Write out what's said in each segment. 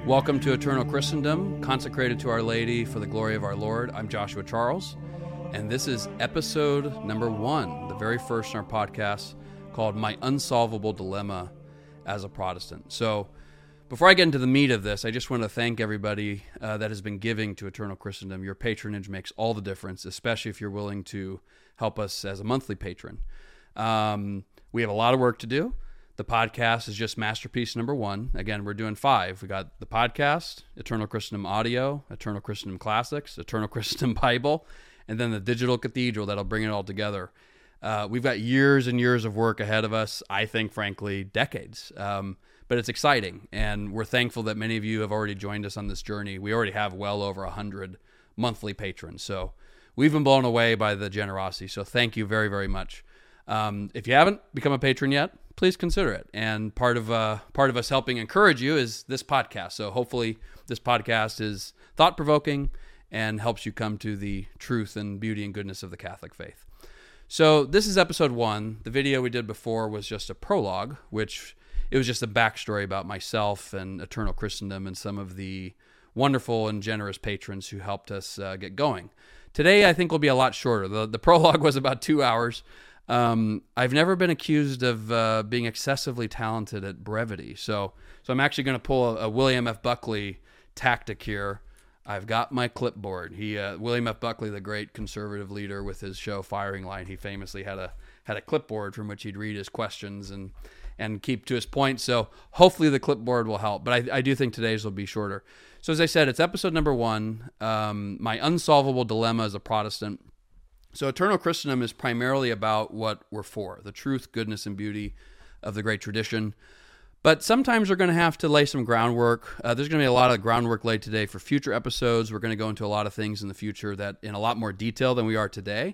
Welcome to Eternal Christendom, consecrated to Our Lady for the glory of our Lord. I'm Joshua Charles, and this is episode number 1, the very first in our podcast, called My Unsolvable Dilemma as a Protestant. So, before I get into the meat of this, I just want to thank everybody that has been giving to Eternal Christendom. Your patronage makes all the difference, especially if you're willing to help us as a monthly patron. We have a lot of work to do. The podcast is just masterpiece number 1. Again, we're doing 5. We got the podcast, Eternal Christendom Audio, Eternal Christendom Classics, Eternal Christendom Bible, and then the digital cathedral that'll bring it all together. We've got years and years of work ahead of us. I think, frankly, decades. But it's exciting, and we're thankful that many of you have already joined us on this journey. We already have well over 100 monthly patrons, so we've been blown away by the generosity. So thank you very, very much. If you haven't become a patron yet, please consider it. And part of us helping encourage you is this podcast. So hopefully this podcast is thought-provoking and helps you come to the truth and beauty and goodness of the Catholic faith. So this is episode 1. The video we did before was just a prologue, which it was just a backstory about myself and Eternal Christendom and some of the wonderful and generous patrons who helped us get going. Today, I think, will be a lot shorter. The prologue was about 2 hours. I've never been accused of being excessively talented at brevity, so I'm actually going to pull a William F. Buckley tactic here. I've got my clipboard. William F. Buckley, the great conservative leader, with his show Firing Line, he famously had a clipboard from which he'd read his questions and keep to his point. So hopefully the clipboard will help, but I do think today's will be shorter. So as I said, it's episode number 1, My Unsolvable Dilemma as a Protestant. So Eternal Christendom is primarily about what we're for, the truth, goodness, and beauty of the great tradition. But sometimes we're going to have to lay some groundwork. There's going to be a lot of groundwork laid today for future episodes. We're going to go into a lot of things in the future that in a lot more detail than we are today.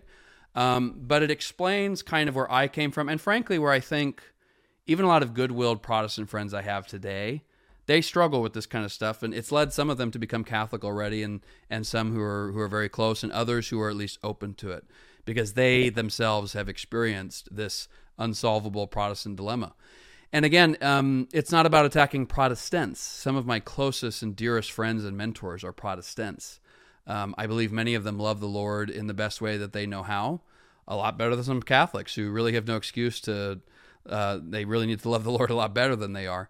But it explains kind of where I came from, and frankly, where I think even a lot of good-willed Protestant friends I have today, they struggle with this kind of stuff, and it's led some of them to become Catholic already, and some who are very close, and others who are at least open to it, because they themselves have experienced this unsolvable Protestant dilemma. And again, it's not about attacking Protestants. Some of my closest and dearest friends and mentors are Protestants. I believe many of them love the Lord in the best way that they know how, a lot better than some Catholics who really have no excuse to, they really need to love the Lord a lot better than they are.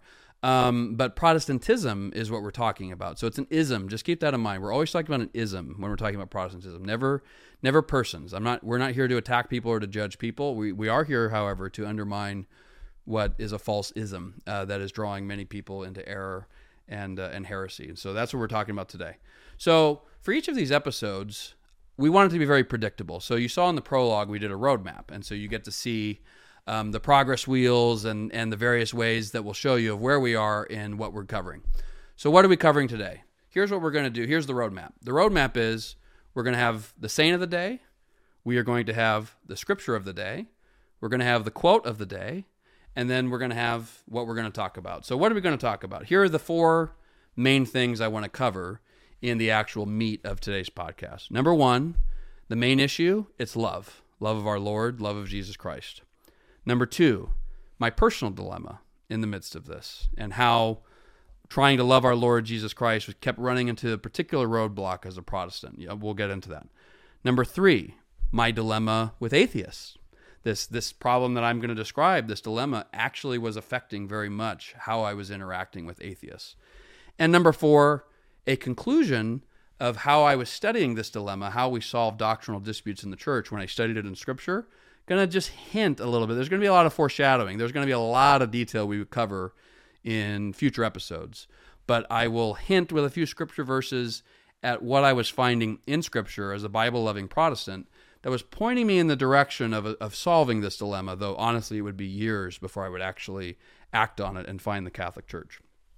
But Protestantism is what we're talking about. So it's an ism. Just keep that in mind. We're always talking about an ism when we're talking about Protestantism. Never persons. We're not here to attack people or to judge people. We are here, however, to undermine what is a false ism that is drawing many people into error and heresy. And so that's what we're talking about today. So for each of these episodes, we want it to be very predictable. So you saw in the prologue, we did a roadmap. And so you get to see the progress wheels and the various ways that will show you of where we are in what we're covering. So what are we covering today? Here's what we're going to do. Here's the roadmap. The roadmap is we're going to have the saint of the day. We are going to have the scripture of the day. We're going to have the quote of the day. And then we're going to have what we're going to talk about. So what are we going to talk about? Here are the 4 main things I want to cover in the actual meat of today's podcast. Number 1, the main issue, it's love. Love of our Lord, love of Jesus Christ. Number 2, my personal dilemma in the midst of this, and how trying to love our Lord Jesus Christ kept running into a particular roadblock as a Protestant. Yeah, we'll get into that. Number 3, my dilemma with atheists. This problem that I'm going to describe, this dilemma, actually was affecting very much how I was interacting with atheists. And number 4, a conclusion of how I was studying this dilemma, how we solve doctrinal disputes in the church when I studied it in Scripture. Going to just hint a little bit. There's going to be a lot of foreshadowing. There's going to be a lot of detail we would cover in future episodes. But I will hint with a few Scripture verses at what I was finding in Scripture as a Bible-loving Protestant that was pointing me in the direction of solving this dilemma, though honestly it would be years before I would actually act on it and find the Catholic Church.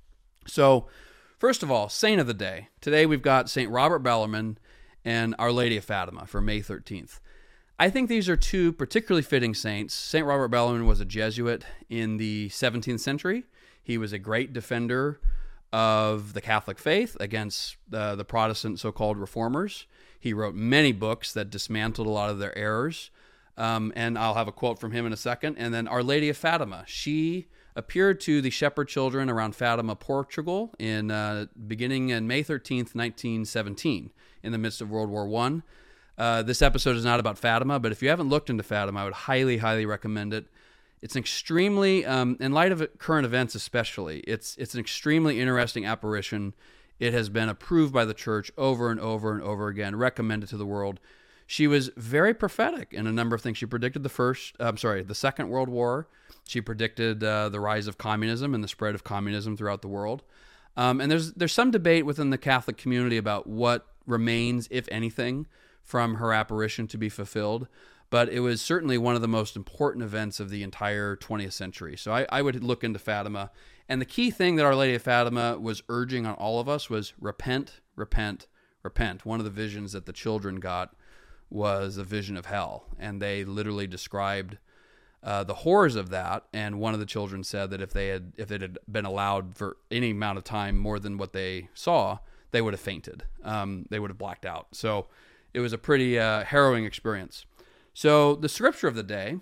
So, first of all, Saint of the Day. Today we've got St. Robert Bellarmine and Our Lady of Fatima for May 13th. I think these are 2 particularly fitting saints. St. Robert Bellarmine was a Jesuit in the 17th century. He was a great defender of the Catholic faith against the Protestant so-called reformers. He wrote many books that dismantled a lot of their errors. And I'll have a quote from him in a second. And then Our Lady of Fatima. She appeared to the shepherd children around Fatima, Portugal, beginning in May 13th, 1917, in the midst of World War I. This episode is not about Fatima, but if you haven't looked into Fatima, I would highly, highly recommend it. It's an extremely, in light of current events especially, it's an extremely interesting apparition. It has been approved by the church over and over and over again, recommended to the world. She was very prophetic in a number of things. She predicted the Second World War. She predicted the rise of communism and the spread of communism throughout the world. And there's some debate within the Catholic community about what remains, if anything, from her apparition to be fulfilled. But it was certainly one of the most important events of the entire 20th century. So I would look into Fatima. And the key thing that Our Lady of Fatima was urging on all of us was repent, repent, repent. One of the visions that the children got was a vision of hell. And they literally described the horrors of that. And one of the children said that if it had been allowed for any amount of time more than what they saw, they would have fainted. They would have blacked out. So it was a pretty harrowing experience. So the scripture of the day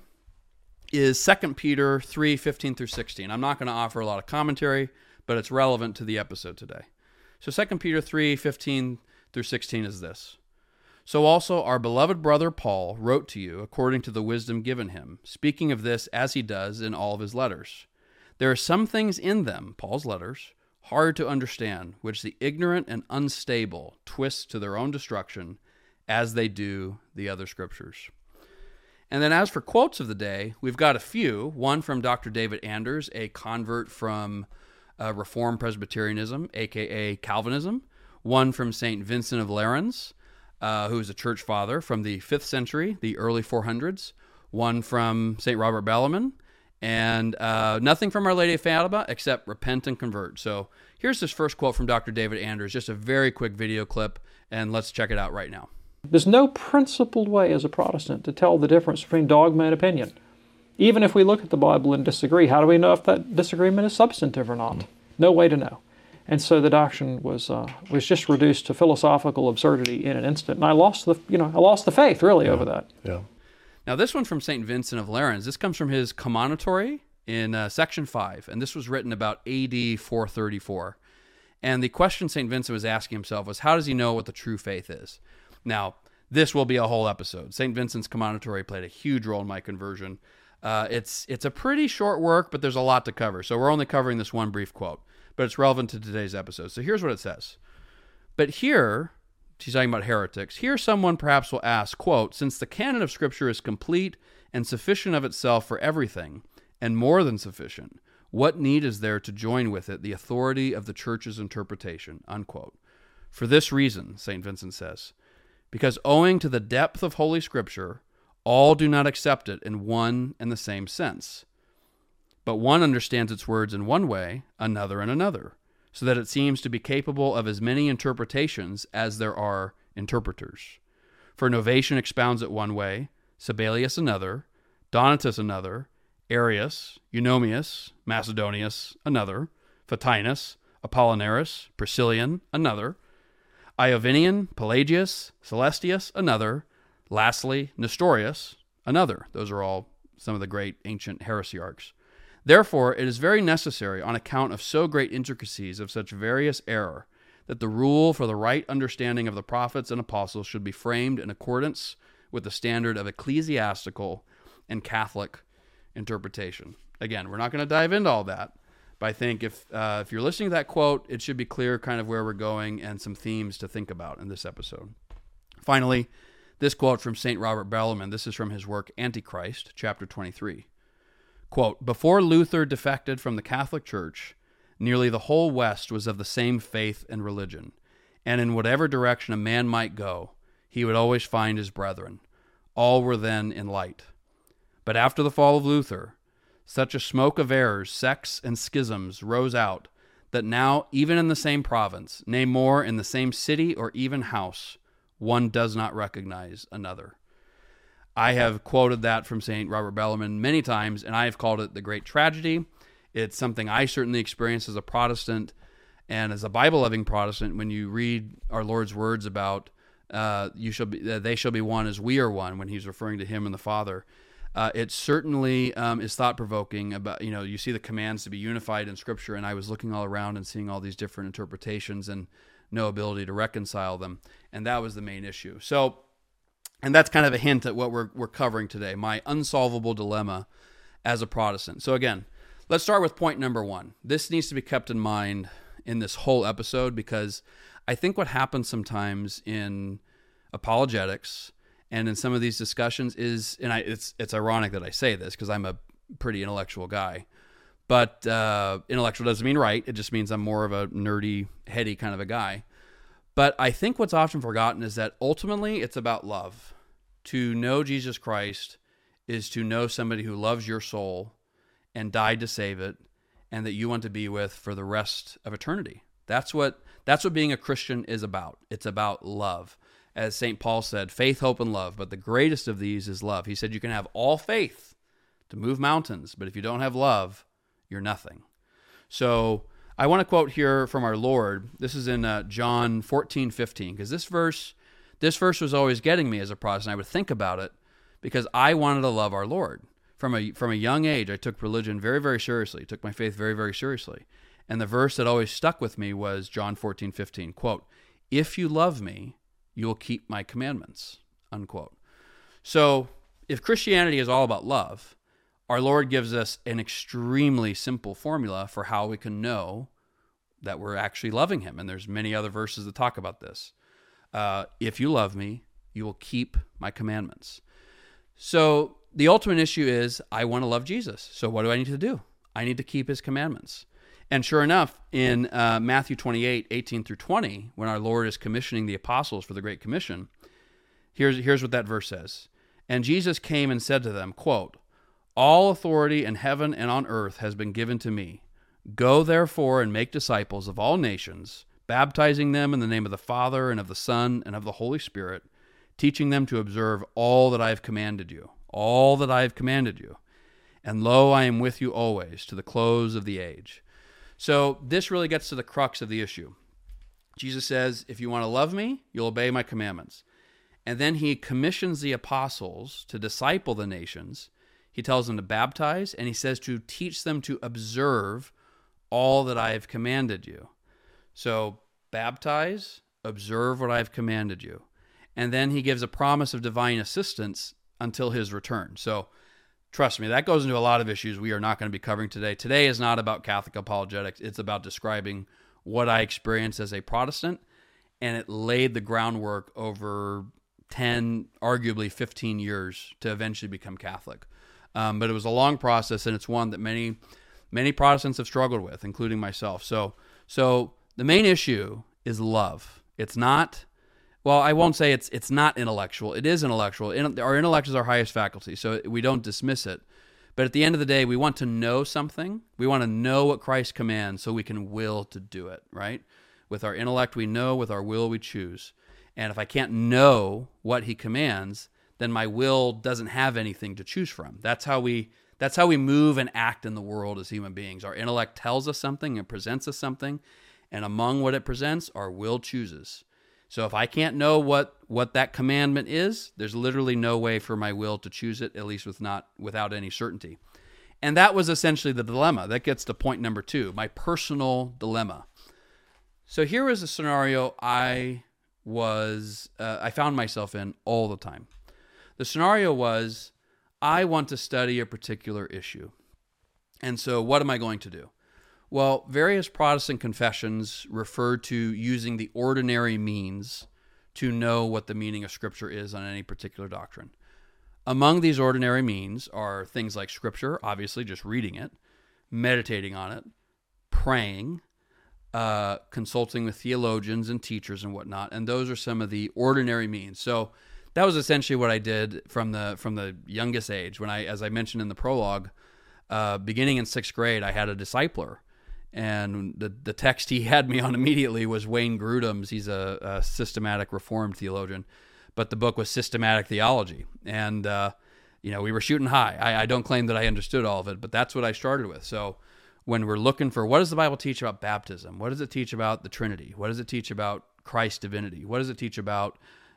is 2 Peter 3:15 through 16. I'm not going to offer a lot of commentary, but it's relevant to the episode today. So 2 Peter 3:15 through 16 is this. So also our beloved brother Paul wrote to you according to the wisdom given him, speaking of this as he does in all of his letters. There are some things in them, Paul's letters, hard to understand, which the ignorant and unstable twist to their own destruction, as they do the other scriptures. And then as for quotes of the day, we've got a few. One from Dr. David Anders, a convert from Reformed Presbyterianism, a.k.a. Calvinism. One from St. Vincent of Lerins, who is a church father from the 5th century, the early 400s. One from St. Robert Bellarmine. And nothing from Our Lady of Fatima except repent and convert. So here's this first quote from Dr. David Anders, just a very quick video clip, and let's check it out right now. There's no principled way as a Protestant to tell the difference between dogma and opinion. Even if we look at the Bible and disagree, how do we know if that disagreement is substantive or not? No way to know. And so the doctrine was just reduced to philosophical absurdity in an instant. And I lost the faith really over that. Yeah. Now this one from St. Vincent of Lerins, this comes from his commentary in section 5, and this was written about AD 434. And the question St. Vincent was asking himself was, how does he know what the true faith is? Now, this will be a whole episode. St. Vincent's commentary played a huge role in my conversion. It's a pretty short work, but there's a lot to cover. So we're only covering this one brief quote, but it's relevant to today's episode. So here's what it says. But here, she's talking about heretics, here someone perhaps will ask, quote, since the canon of Scripture is complete and sufficient of itself for everything, and more than sufficient, what need is there to join with it the authority of the Church's interpretation, unquote. For this reason, St. Vincent says, because owing to the depth of Holy Scripture, all do not accept it in one and the same sense. But one understands its words in one way, another in another, so that it seems to be capable of as many interpretations as there are interpreters. For Novatian expounds it one way, Sabellius another, Donatus another, Arius, Eunomius, Macedonius another, Photinus, Apollinaris, Priscillian another, Iovinian, Pelagius, Celestius, another. Lastly, Nestorius, another. Those are all some of the great ancient heresiarchs. Therefore, it is very necessary, on account of so great intricacies of such various error, that the rule for the right understanding of the prophets and apostles should be framed in accordance with the standard of ecclesiastical and Catholic interpretation. Again, we're not going to dive into all that, but I think if you're listening to that quote, it should be clear kind of where we're going and some themes to think about in this episode. Finally, this quote from St. Robert Bellarmine, this is from his work Antichrist, chapter 23. Quote, before Luther defected from the Catholic Church, nearly the whole West was of the same faith and religion, and in whatever direction a man might go, he would always find his brethren. All were then in light. But after the fall of Luther, such a smoke of errors, sects, and schisms rose out that now, even in the same province, nay more, in the same city or even house, one does not recognize another. I have quoted that from St. Robert Bellarmine many times, and I have called it the great tragedy. It's something I certainly experienced as a Protestant and as a Bible-loving Protestant when you read our Lord's words about they shall be one as we are one, when he's referring to him and the Father. It certainly is thought-provoking about, you see the commands to be unified in Scripture, and I was looking all around and seeing all these different interpretations and no ability to reconcile them, and that was the main issue. So, and that's kind of a hint at what we're covering today, my unsolvable dilemma as a Protestant. So again, let's start with point number one. This needs to be kept in mind in this whole episode, because I think what happens sometimes in apologetics and in some of these discussions is, and it's ironic that I say this because I'm a pretty intellectual guy, but intellectual doesn't mean right. It just means I'm more of a nerdy, heady kind of a guy. But I think what's often forgotten is that ultimately it's about love. To know Jesus Christ is to know somebody who loves your soul and died to save it, and that you want to be with for the rest of eternity. That's what being a Christian is about. It's about love. As St. Paul said, faith, hope, and love, but the greatest of these is love. He said you can have all faith to move mountains, but if you don't have love, you're nothing. So I want to quote here from our Lord. This is in John 14:15, because this verse was always getting me as a Protestant. I would think about it because I wanted to love our Lord. From a young age, I took religion very, very seriously, took my faith very, very seriously. And the verse that always stuck with me was John 14:15, quote, "If you love me, you will keep my commandments," unquote. So if Christianity is all about love, our Lord gives us an extremely simple formula for how we can know that we're actually loving him. And there's many other verses that talk about this. If you love me, you will keep my commandments. So the ultimate issue is, I want to love Jesus. So what do I need to do? I need to keep his commandments. And sure enough, in Matthew 28:18-20, when our Lord is commissioning the apostles for the Great Commission, here's what that verse says. "And Jesus came and said to them," quote, "All authority in heaven and on earth has been given to me. Go therefore and make disciples of all nations, baptizing them in the name of the Father and of the Son and of the Holy Spirit, teaching them to observe all that I have commanded you. All that I have commanded you. And lo, I am with you always to the close of the age." So this really gets to the crux of the issue. Jesus says, if you want to love me, you'll obey my commandments. And then he commissions the apostles to disciple the nations. He tells them to baptize, and he says to teach them to observe all that I have commanded you. So baptize, observe what I have commanded you. And then he gives a promise of divine assistance until his return. So trust me, that goes into a lot of issues we are not going to be covering today. Today is not about Catholic apologetics. It's about describing what I experienced as a Protestant, and it laid the groundwork over 10, arguably 15 years to eventually become Catholic. But it was a long process, and it's one that many Protestants have struggled with, including myself. So the main issue is love. It's not... Well, I won't say it's not intellectual. It is intellectual. Our intellect is our highest faculty, so we don't dismiss it. But at the end of the day, we want to know something. We want to know what Christ commands so we can will to do it, right? With our intellect, we know. With our will, we choose. And if I can't know what he commands, then my will doesn't have anything to choose from. That's how we move and act in the world as human beings. Our intellect tells us something and presents us something, and among what it presents, our will chooses. So if I can't know what that commandment is, there's literally no way for my will to choose it, at least without any certainty. And that was essentially the dilemma. That gets to point number 2, my personal dilemma. So here was a scenario I found myself in all the time. The scenario was, I want to study a particular issue. And so what am I going to do? Well, various Protestant confessions refer to using the ordinary means to know what the meaning of Scripture is on any particular doctrine. Among these ordinary means are things like Scripture, obviously just reading it, meditating on it, praying, consulting with theologians and teachers and whatnot, and those are some of the ordinary means. So that was essentially what I did from the youngest age. When as I mentioned in the prologue, beginning in 6th grade, I had a discipler. And the text he had me on immediately was Wayne Grudem's. He's a systematic Reformed theologian, but the book was Systematic Theology. And, we were shooting high. I don't claim that I understood all of it, but that's what I started with. So when we're looking for, what does the Bible teach about baptism? What does it teach about the Trinity? What does it teach about Christ's divinity? What does it teach about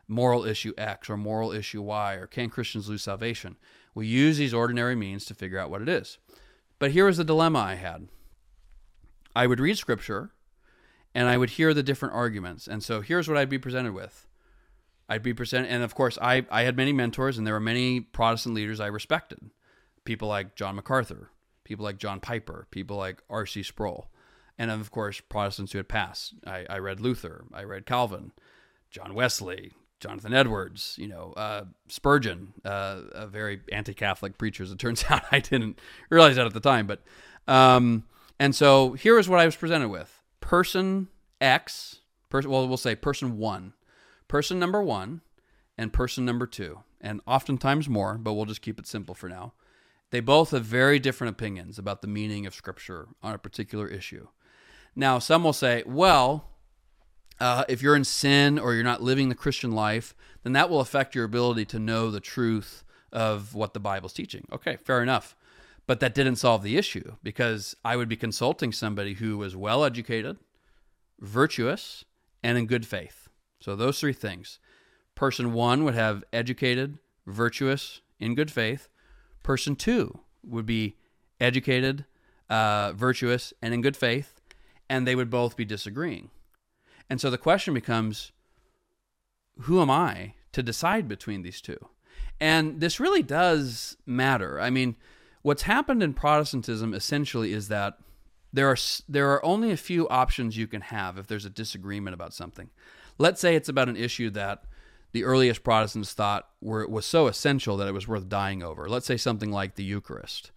moral issue X or moral issue Y, or can Christians lose salvation? We use these ordinary means to figure out what it is. But here was the dilemma I had. I would read Scripture, and I would hear the different arguments. And so here's what I'd be presented with. And of course, I had many mentors, and there were many Protestant leaders I respected. People like John MacArthur, people like John Piper, people like R.C. Sproul, and of course, Protestants who had passed. I read Luther, I read Calvin, John Wesley, Jonathan Edwards, Spurgeon, a very anti-Catholic preacher, as it turns out. I didn't realize that at the time. But and so here is what I was presented with. Person X, we'll say person 1, person number 1, and person number 2, and oftentimes more, but we'll just keep it simple for now. They both have very different opinions about the meaning of Scripture on a particular issue. Now, some will say, well, if you're in sin or you're not living the Christian life, then that will affect your ability to know the truth of what the Bible's teaching. Okay, fair enough. But that didn't solve the issue, because I would be consulting somebody who was well-educated, virtuous, and in good faith. So those 3 things. Person 1 would have educated, virtuous, in good faith. Person 2 would be educated, virtuous, and in good faith, and they would both be disagreeing. And so the question becomes, who am I to decide between these two? And this really does matter. I mean, what's happened in Protestantism essentially is that there are only a few options you can have if there's a disagreement about something. Let's say it's about an issue that the earliest Protestants thought was so essential that it was worth dying over. Let's say something like the Eucharist.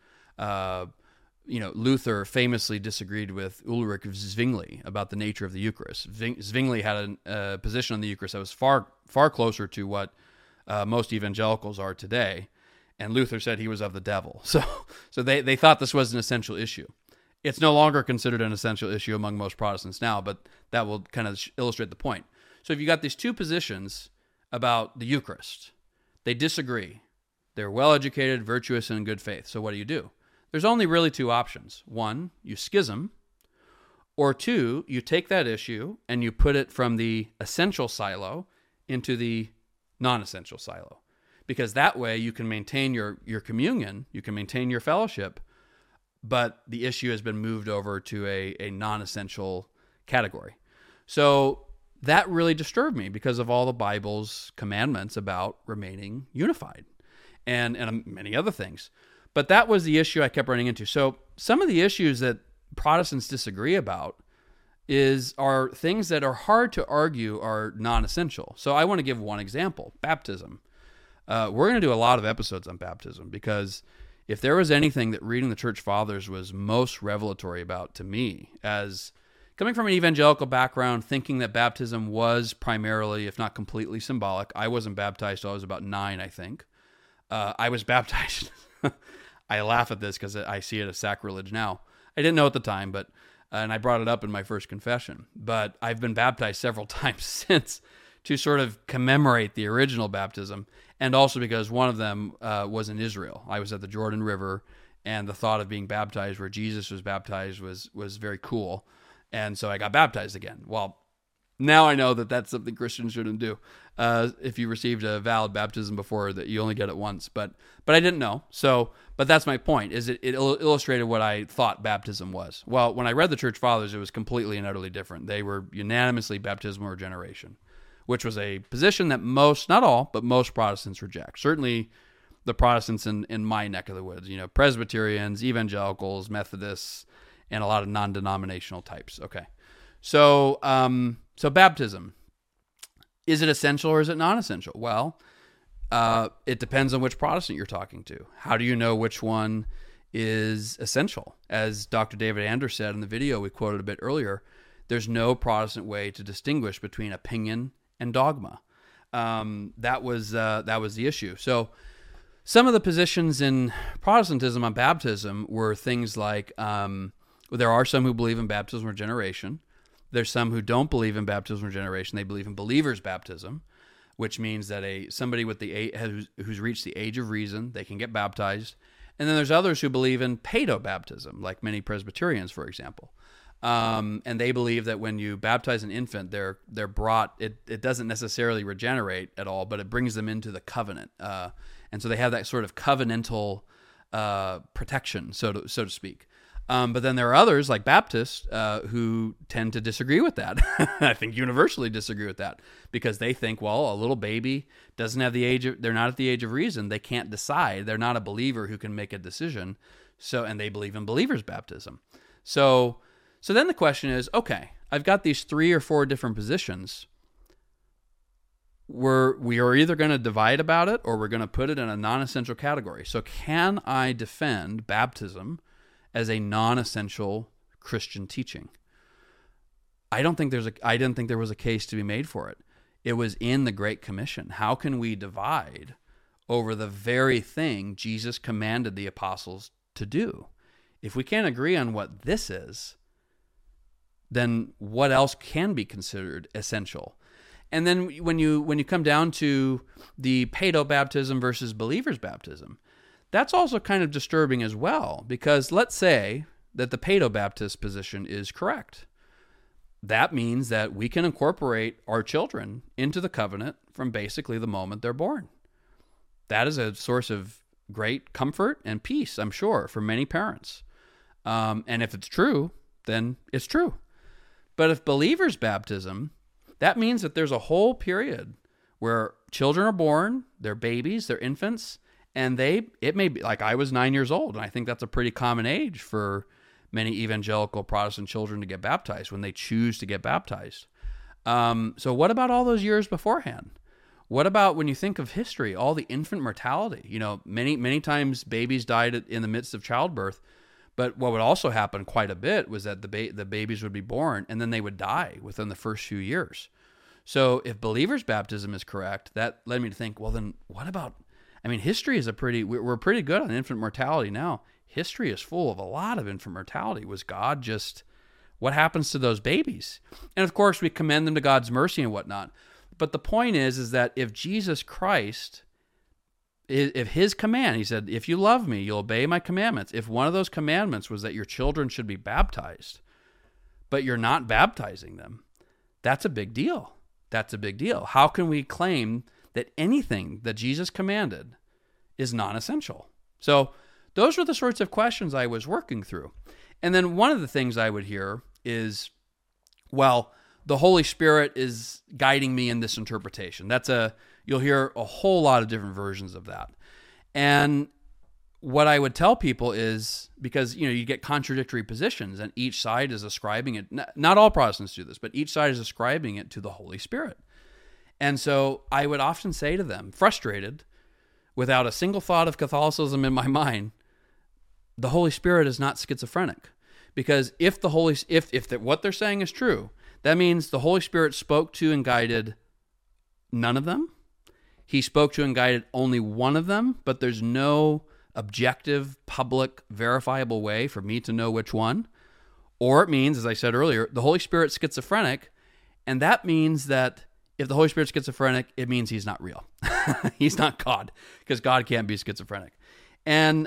Luther famously disagreed with Ulrich of Zwingli about the nature of the Eucharist. Zwingli had a position on the Eucharist that was far, far closer to what most evangelicals are today, and Luther said he was of the devil. So they thought this was an essential issue. It's no longer considered an essential issue among most Protestants now, but that will kind of illustrate the point. So if you got these two positions about the Eucharist, they disagree. They're well-educated, virtuous, and in good faith. So what do? There's only really two options. One, you schism, or two, you take that issue and you put it from the essential silo into the non-essential silo. Because that way you can maintain your communion, you can maintain your fellowship, but the issue has been moved over to a non-essential category. So that really disturbed me because of all the Bible's commandments about remaining unified and many other things. But that was the issue I kept running into. So some of the issues that Protestants disagree about are things that are hard to argue are non-essential. So I want to give one example, baptism. We're going to do a lot of episodes on baptism because if there was anything that reading the Church Fathers was most revelatory about to me, as coming from an evangelical background, thinking that baptism was primarily, if not completely, symbolic. I wasn't baptized till I was about 9, I think. I was baptized. I laugh at this because I see it as sacrilege now. I didn't know at the time, and I brought it up in my first confession. But I've been baptized several times since to sort of commemorate the original baptism, and also because one of them was in Israel. I was at the Jordan River, and the thought of being baptized where Jesus was baptized was very cool. And so I got baptized again. Well, now I know that that's something Christians shouldn't do. If you received a valid baptism before, that you only get it once. But I didn't know. But that's my point, is it illustrated what I thought baptism was. Well, when I read the Church Fathers, it was completely and utterly different. They were unanimously baptismal regeneration, which was a position that most, not all, but most Protestants reject. Certainly the Protestants in my neck of the woods, Presbyterians, evangelicals, Methodists, and a lot of non-denominational types. Okay. So baptism, is it essential or is it non-essential? Well, it depends on which Protestant you're talking to. How do you know which one is essential? As Dr. David Anders said in the video we quoted a bit earlier, there's no Protestant way to distinguish between opinion and dogma. That was the issue. So some of the positions in Protestantism on baptism were things like, there are some who believe in baptismal regeneration. There's some who don't believe in baptismal regeneration. They believe in believer's baptism, which means that somebody who's reached the age of reason, they can get baptized. And then there's others who believe in paedo baptism, like many Presbyterians, for example. And they believe that when you baptize an infant, they're brought. It doesn't necessarily regenerate at all, but it brings them into the covenant. And so they have that sort of covenantal protection, so to speak. But then there are others like Baptists who tend to disagree with that. I think universally disagree with that because they think, well, a little baby doesn't have the age of, they're not at the age of reason. They can't decide. They're not a believer who can make a decision. So, and they believe in believer's baptism. So then the question is, okay, I've got these 3 or 4 different positions. We are either going to divide about it or we're going to put it in a non-essential category. So can I defend baptism as a non-essential Christian teaching? I didn't think there was a case to be made for it. It was in the Great Commission. How can we divide over the very thing Jesus commanded the apostles to do? If we can't agree on what this is, then what else can be considered essential? And then when you come down to the paedo baptism versus believer's baptism, that's also kind of disturbing as well, because let's say that the paedo Baptist position is correct. That means that we can incorporate our children into the covenant from basically the moment they're born. That is a source of great comfort and peace, I'm sure, for many parents. And if it's true, then it's true. But if believer's baptism, that means that there's a whole period where children are born, they're babies, they're infants, and it may be, like I was 9 years old, and I think that's a pretty common age for many evangelical Protestant children to get baptized when they choose to get baptized. So what about all those years beforehand? What about when you think of history, all the infant mortality? Many times babies died in the midst of childbirth, but what would also happen quite a bit was that the babies would be born and then they would die within the first few years. So if believer's baptism is correct, that led me to think, well, then what about, history is we're pretty good on infant mortality now. History is full of a lot of infant mortality. Was God just, what happens to those babies? And of course, we commend them to God's mercy and whatnot. But the point is that if Jesus Christ, if his command, he said, if you love me, you'll obey my commandments. If one of those commandments was that your children should be baptized, but you're not baptizing them, that's a big deal. That's a big deal. How can we claim that anything that Jesus commanded is non-essential? So those were the sorts of questions I was working through. And then one of the things I would hear is, well, the Holy Spirit is guiding me in this interpretation. You'll hear a whole lot of different versions of that. And what I would tell people is, because you get contradictory positions and each side is ascribing it, not all Protestants do this, but each side is ascribing it to the Holy Spirit. And so I would often say to them, frustrated, without a single thought of Catholicism in my mind, the Holy Spirit is not schizophrenic. Because if what they're saying is true, that means the Holy Spirit spoke to and guided none of them. He spoke to and guided only one of them, but there's no objective, public, verifiable way for me to know which one. Or it means, as I said earlier, the Holy Spirit's schizophrenic, and that means that if the Holy Spirit's schizophrenic, it means he's not real. He's not God, because God can't be schizophrenic. And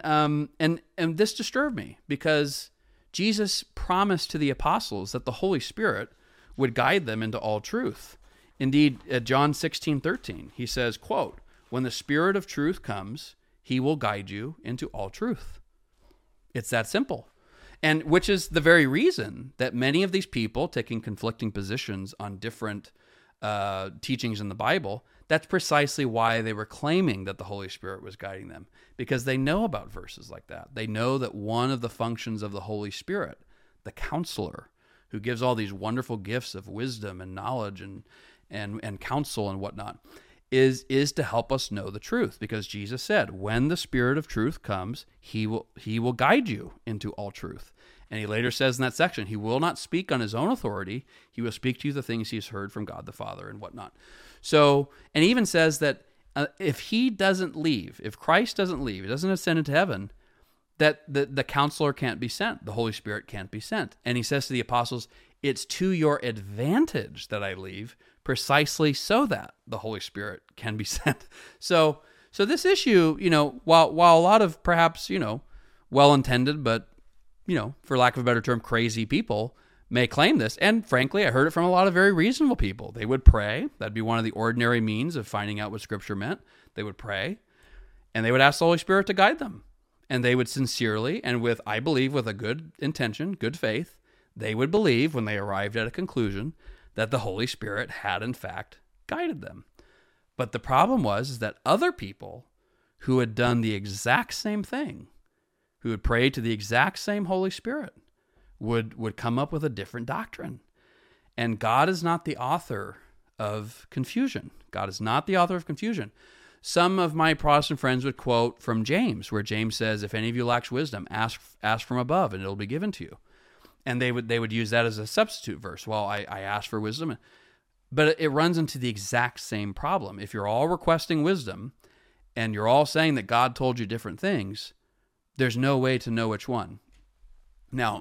this disturbed me, because Jesus promised to the apostles that the Holy Spirit would guide them into all truth. Indeed, at John 16:13, he says, quote, "When the Spirit of truth comes, he will guide you into all truth." It's that simple. And which is the very reason that many of these people taking conflicting positions on different teachings in the Bible, that's precisely why they were claiming that the Holy Spirit was guiding them, because they know about verses like that. They know that one of the functions of the Holy Spirit, the counselor, who gives all these wonderful gifts of wisdom and knowledge and counsel and whatnot, is to help us know the truth. Because Jesus said, when the Spirit of truth comes, he will guide you into all truth. And he later says in that section, he will not speak on his own authority. He will speak to you the things he's heard from God the Father and whatnot. So, and he even says that if he doesn't leave, if Christ doesn't leave, he doesn't ascend into heaven, that the counselor can't be sent. The Holy Spirit can't be sent. And he says to the apostles, it's to your advantage that I leave, precisely so that the Holy Spirit can be sent. So this issue, while a lot of perhaps, well-intended, but, for lack of a better term, crazy people may claim this. And frankly, I heard it from a lot of very reasonable people. They would pray. That'd be one of the ordinary means of finding out what Scripture meant. They would pray, and they would ask the Holy Spirit to guide them. And they would sincerely, and with, I believe, with a good intention, good faith, they would believe when they arrived at a conclusion that the Holy Spirit had in fact guided them. But the problem was that other people who had done the exact same thing, who had prayed to the exact same Holy Spirit, would come up with a different doctrine. And God is not the author of confusion. God is not the author of confusion. Some of my Protestant friends would quote from James, where James says, if any of you lacks wisdom, ask from above, and it'll be given to you. And they would use that as a substitute verse. Well, I asked for wisdom. But it runs into the exact same problem. If you're all requesting wisdom, and you're all saying that God told you different things, there's no way to know which one. Now,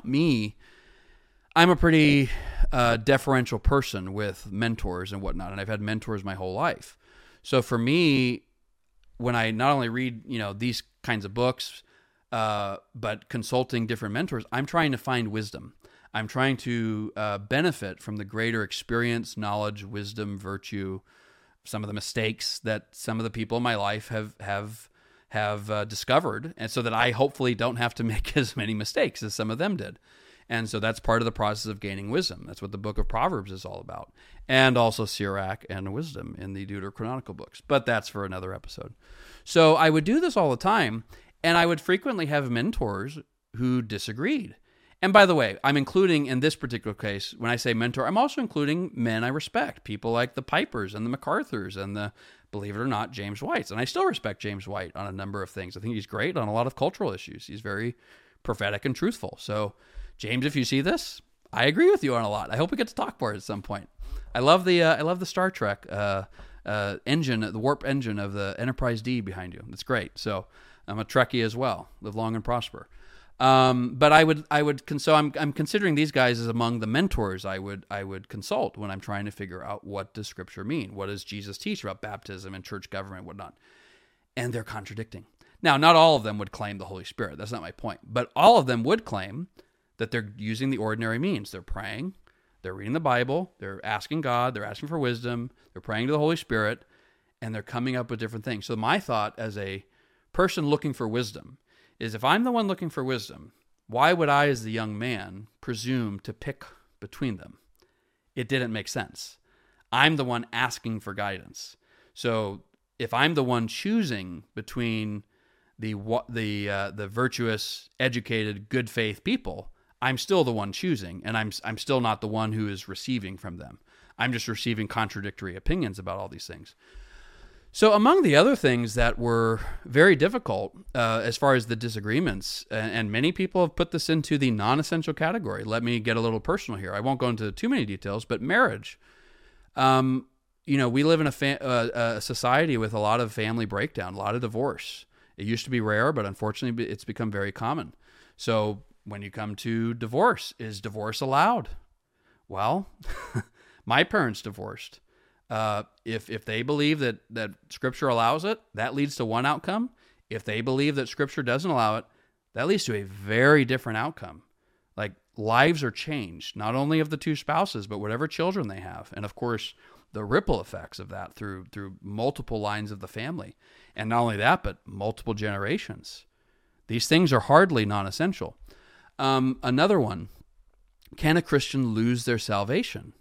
I'm a pretty deferential person with mentors and whatnot, and I've had mentors my whole life. So for me, when I not only read, these kinds of books, but consulting different mentors, I'm trying to find wisdom. I'm trying to benefit from the greater experience, knowledge, wisdom, virtue, some of the mistakes that some of the people in my life have discovered, and so that I hopefully don't have to make as many mistakes as some of them did. And so that's part of the process of gaining wisdom. That's what the book of Proverbs is all about. And also Sirach and wisdom in the Deuterocanonical books. But that's for another episode. So I would do this all the time, and I would frequently have mentors who disagreed. And by the way, I'm including, in this particular case, when I say mentor, I'm also including men I respect, people like the Pipers and the MacArthurs and the, believe it or not, James Whites. And I still respect James White on a number of things. I think he's great on a lot of cultural issues. He's very prophetic and truthful. So, James, if you see this, I agree with you on a lot. I hope we get to talk more at some point. I love the Star Trek engine, the warp engine of the Enterprise D behind you. It's great. So I'm a Trekkie as well. Live long and prosper. But I'm considering these guys as among the mentors I would consult when I'm trying to figure out what does Scripture mean? What does Jesus teach about baptism and church government and whatnot? And they're contradicting. Now, not all of them would claim the Holy Spirit. That's not my point. But all of them would claim that they're using the ordinary means. They're praying, they're reading the Bible, they're asking God, they're asking for wisdom, they're praying to the Holy Spirit, and they're coming up with different things. So my thought as a person looking for wisdom is, if I'm the one looking for wisdom, why would I, as the young man, presume to pick between them? It didn't make sense. I'm the one asking for guidance. So if I'm the one choosing between the virtuous, educated, good faith people, I'm still the one choosing, and I'm still not the one who is receiving from them. I'm just receiving contradictory opinions about all these things. So among the other things that were very difficult as far as the disagreements, and many people have put this into the non-essential category. Let me get a little personal here. I won't go into too many details, but marriage. We live in a society with a lot of family breakdown, a lot of divorce. It used to be rare, but unfortunately it's become very common. So when you come to divorce, is divorce allowed? Well, my parents divorced. If they believe that Scripture allows it, that leads to one outcome. If they believe that Scripture doesn't allow it, that leads to a very different outcome. Like, lives are changed, not only of the two spouses, but whatever children they have. And of course, the ripple effects of that through multiple lines of the family. And not only that, but multiple generations. These things are hardly non-essential. Another one, can a Christian lose their salvation?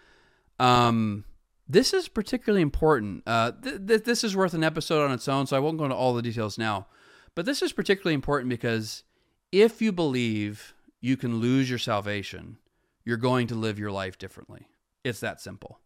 This is particularly important. This is worth an episode on its own, so I won't go into all the details now. But this is particularly important because if you believe you can lose your salvation, you're going to live your life differently. It's that simple.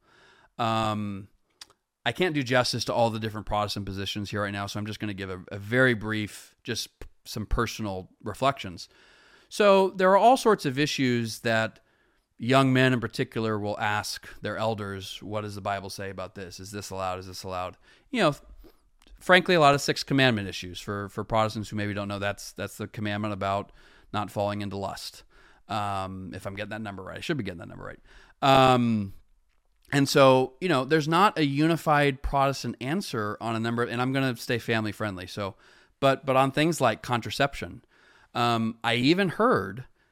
I can't do justice to all the different Protestant positions here right now, so I'm just going to give a very brief, just some personal reflections. So there are all sorts of issues that young men in particular will ask their elders, what does the Bible say about this? Is this allowed? Is this allowed? Frankly, a lot of Sixth Commandment issues for Protestants who maybe don't know that's the commandment about not falling into lust. If I'm getting that number right, I should be getting that number right. And so, there's not a unified Protestant answer on a number, and I'm going to stay family friendly. So, but on things like contraception, I even heard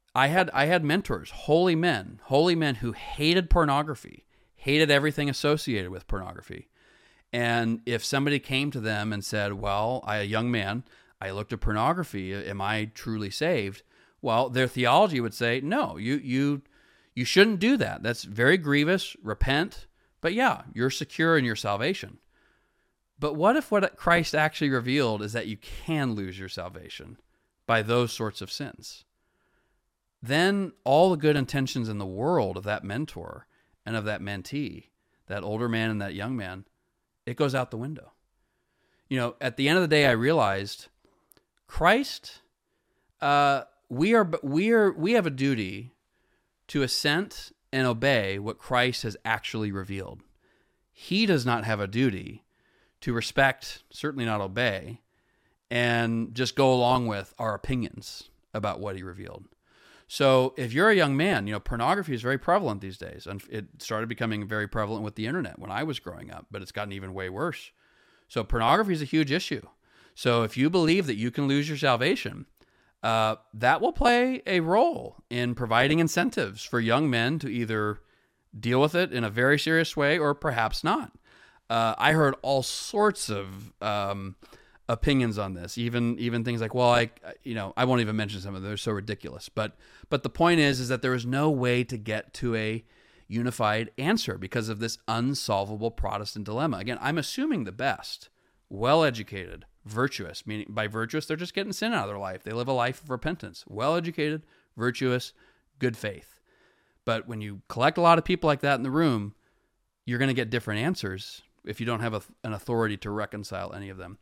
I had mentors, holy men who hated pornography, hated everything associated with pornography. And if somebody came to them and said, well, a young man, I looked at pornography, am I truly saved? Well, their theology would say, no, you shouldn't do that. That's very grievous, repent, but yeah, you're secure in your salvation. But what if what Christ actually revealed is that you can lose your salvation by those sorts of sins? Then all the good intentions in the world of that mentor and of that mentee, that older man and that young man, it goes out the window. At the end of the day, I realized Christ, we have a duty to assent and obey what Christ has actually revealed. He does not have a duty to respect, certainly not obey, and just go along with our opinions about what he revealed. So if you're a young man, pornography is very prevalent these days. And it started becoming very prevalent with the internet when I was growing up, but it's gotten even way worse. So pornography is a huge issue. So if you believe that you can lose your salvation, that will play a role in providing incentives for young men to either deal with it in a very serious way or perhaps not. I heard all sorts of opinions on this, even things like, well, I won't even mention some of them. They're so ridiculous. But the point is that there is no way to get to a unified answer because of this unsolvable Protestant dilemma. Again, I'm assuming the best, well-educated, virtuous, meaning by virtuous, they're just getting sin out of their life. They live a life of repentance. Well-educated, virtuous, good faith. But when you collect a lot of people like that in the room, you're going to get different answers if you don't have an authority to reconcile any of them.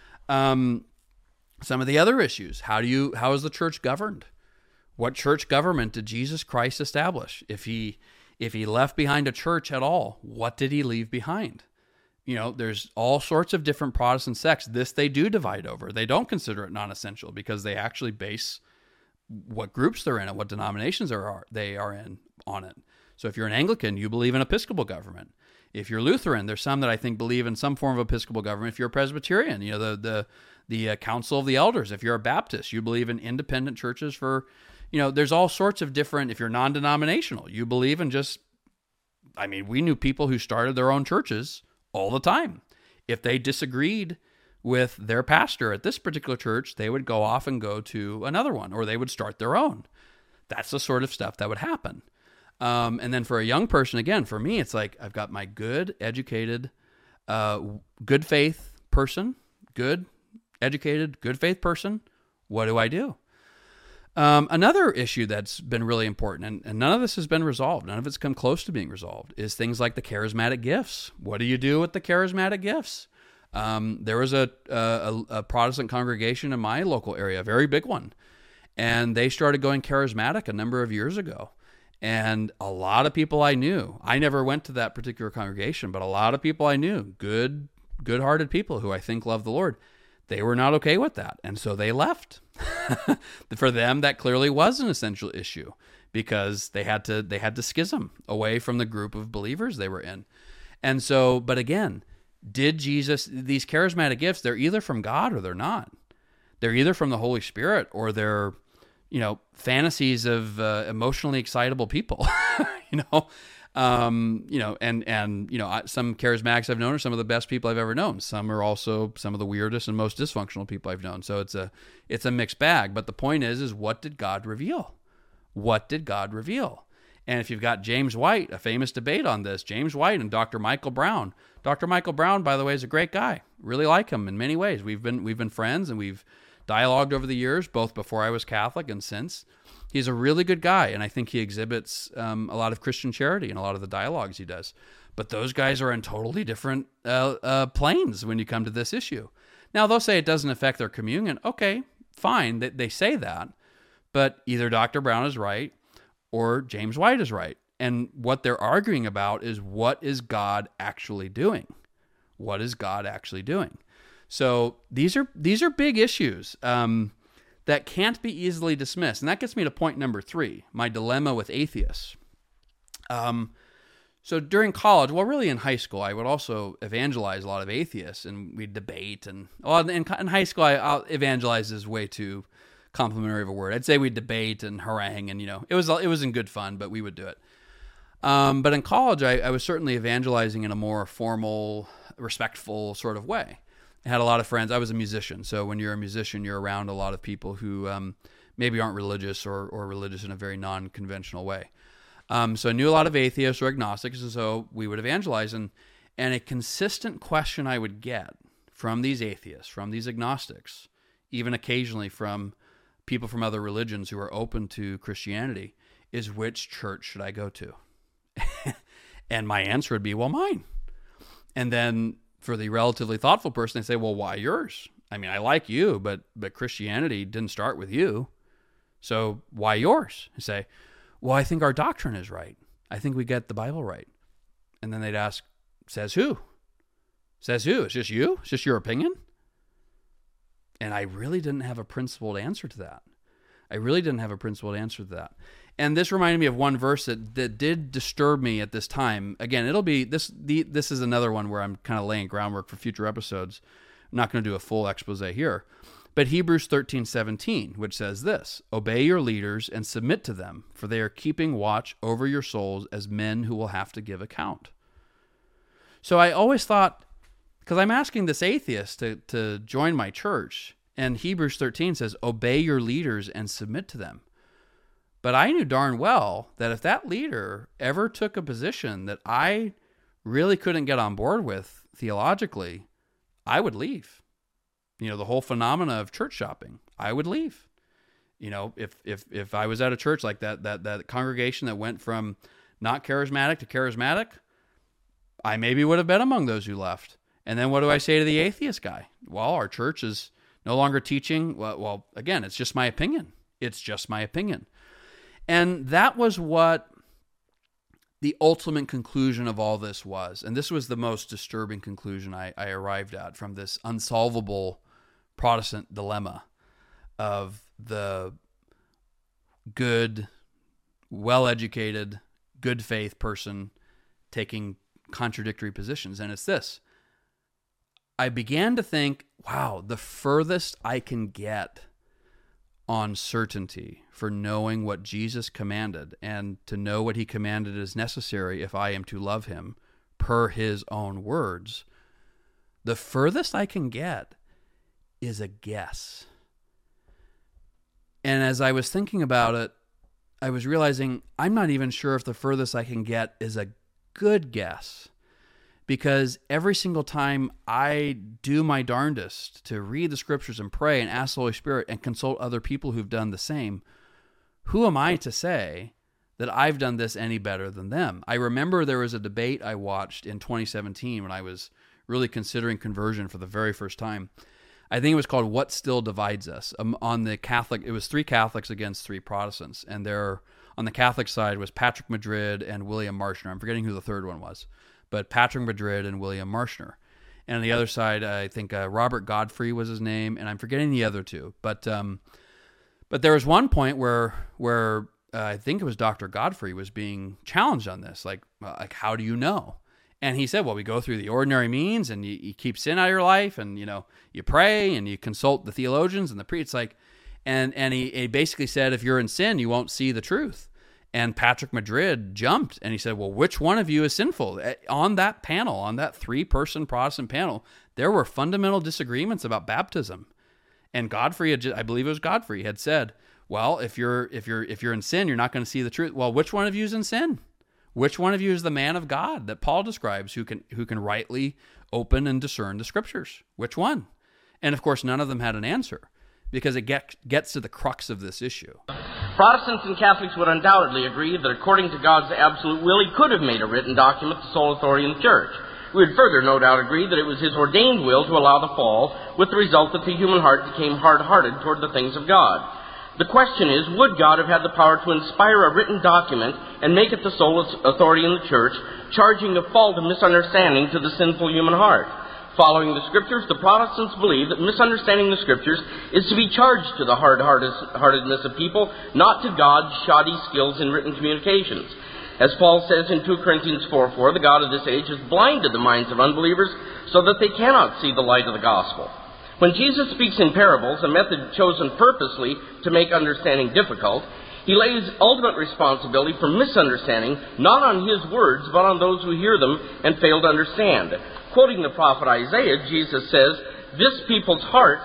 Some of the other issues, how is the church governed? What church government did Jesus Christ establish? If he left behind a church at all, what did he leave behind? There's all sorts of different Protestant sects. This they do divide over. They don't consider it non-essential because they actually base what groups they're in and what denominations they are in on it. So if you're an Anglican, you believe in Episcopal government. If you're Lutheran, there's some that I think believe in some form of Episcopal government. If you're a Presbyterian, the Council of the Elders. If you're a Baptist, you believe in independent churches for, there's all sorts of different, if you're non-denominational, you believe in we knew people who started their own churches all the time. If they disagreed with their pastor at this particular church, they would go off and go to another one, or they would start their own. That's the sort of stuff that would happen. And then for a young person, again, for me, it's like I've got my good, educated, good faith person, good, educated, good faith person. What do I do? Another issue that's been really important, and none of this has been resolved, none of it's come close to being resolved, is things like the charismatic gifts. What do you do with the charismatic gifts? There was a Protestant congregation in my local area, a very big one, and they started going charismatic a number of years ago. And a lot of people I knew, I never went to that particular congregation, but a lot of people I knew, good-hearted people who I think love the Lord, they were not okay with that. And so they left. For them, that clearly was an essential issue because they had to schism away from the group of believers they were in. And so, but again, these charismatic gifts, they're either from God or they're not. They're either from the Holy Spirit or they're fantasies of emotionally excitable people, some charismatics I've known are some of the best people I've ever known. Some are also some of the weirdest and most dysfunctional people I've known. So it's a mixed bag. But the point is what did God reveal? What did God reveal? And if you've got James White, a famous debate on this, James White and Dr. Michael Brown. Dr. Michael Brown, by the way, is a great guy. Really like him in many ways. We've been friends and we've dialogued over the years, both before I was Catholic and since. He's a really good guy, and I think he exhibits a lot of Christian charity in a lot of the dialogues he does. But those guys are in totally different planes when you come to this issue. Now, they'll say it doesn't affect their communion. Okay, fine, they say that. But either Dr. Brown is right or James White is right. And what they're arguing about is what is God actually doing? What is God actually doing? So these are big issues that can't be easily dismissed. And that gets me to point number 3, my dilemma with atheists. So during college, well, really in high school, I would also evangelize a lot of atheists, and we'd debate. In high school, I'll evangelize is way too complimentary of a word. I'd say we'd debate and harangue, and it was in good fun, but we would do it. But in college, I was certainly evangelizing in a more formal, respectful sort of way. I had a lot of friends. I was a musician, so when you're a musician, you're around a lot of people who maybe aren't religious or religious in a very non-conventional way. So I knew a lot of atheists or agnostics, and so we would evangelize. And a consistent question I would get from these atheists, from these agnostics, even occasionally from people from other religions who are open to Christianity, is which church should I go to? And my answer would be, well, mine. And then for the relatively thoughtful person, they say, well, why yours? I mean, I like you, but Christianity didn't start with you. So why yours? I say, well, I think our doctrine is right. I think we get the Bible right. And then they'd ask, says who? Says who? It's just you? It's just your opinion? And I really didn't have a principled answer to that. And this reminded me of one verse that did disturb me at this time. Again, this is another one where I'm kind of laying groundwork for future episodes. I'm not going to do a full expose here. But Hebrews 13:17, which says this, obey your leaders and submit to them, for they are keeping watch over your souls as men who will have to give account. So I always thought, because I'm asking this atheist to join my church, and Hebrews 13 says, obey your leaders and submit to them. But I knew darn well that if that leader ever took a position that I really couldn't get on board with theologically, I would leave. The whole phenomena of church shopping, I would leave. If I was at a church like that congregation that went from not charismatic to charismatic, I maybe would have been among those who left. And then what do I say to the atheist guy? Well, our church is no longer teaching. Well, again, it's just my opinion. And that was what the ultimate conclusion of all this was. And this was the most disturbing conclusion I arrived at from this unsolvable Protestant dilemma of the good, well-educated, good faith person taking contradictory positions. And it's this. I began to think, wow, the furthest I can get on certainty for knowing what Jesus commanded, and to know what he commanded is necessary if I am to love him per his own words, the furthest I can get is a guess. And as I was thinking about it, I was realizing I'm not even sure if the furthest I can get is a good guess. Because every single time I do my darndest to read the scriptures and pray and ask the Holy Spirit and consult other people who've done the same, who am I to say that I've done this any better than them? I remember there was a debate I watched in 2017 when I was really considering conversion for the very first time. I think it was called What Still Divides Us. On the Catholic, it was 3 Catholics against 3 Protestants. And there, on the Catholic side was Patrick Madrid and William Marshner. I'm forgetting who the third one was. But Patrick Madrid and William Marshner. And on the other side, I think Robert Godfrey was his name, and I'm forgetting the other 2. But there was one point where I think it was Dr. Godfrey was being challenged on this, like how do you know? And he said, well, we go through the ordinary means, and you keep sin out of your life, and you pray, and you consult the theologians and the priests. And he basically said, if you're in sin, you won't see the truth. And Patrick Madrid jumped, and he said, well, which one of you is sinful? On that panel, on that 3-person Protestant panel, there were fundamental disagreements about baptism. And Godfrey, I believe it was Godfrey, had said, well, if you're in sin, you're not going to see the truth. Well, which one of you is in sin? Which one of you is the man of God that Paul describes who can rightly open and discern the scriptures? Which one? And of course, none of them had an answer, because it gets to the crux of this issue. Protestants and Catholics would undoubtedly agree that according to God's absolute will, he could have made a written document the sole authority in the church. We would further no doubt agree that it was his ordained will to allow the fall, with the result that the human heart became hard-hearted toward the things of God. The question is, would God have had the power to inspire a written document and make it the sole authority in the church, charging a fault of misunderstanding to the sinful human heart? Following the Scriptures, the Protestants believe that misunderstanding the Scriptures is to be charged to the hard-heartedness of people, not to God's shoddy skills in written communications. As Paul says in 2 Corinthians 4:4, the God of this age has blinded the minds of unbelievers so that they cannot see the light of the gospel. When Jesus speaks in parables, a method chosen purposely to make understanding difficult, he lays ultimate responsibility for misunderstanding not on his words, but on those who hear them and fail to understand. Quoting the prophet Isaiah, Jesus says, This people's heart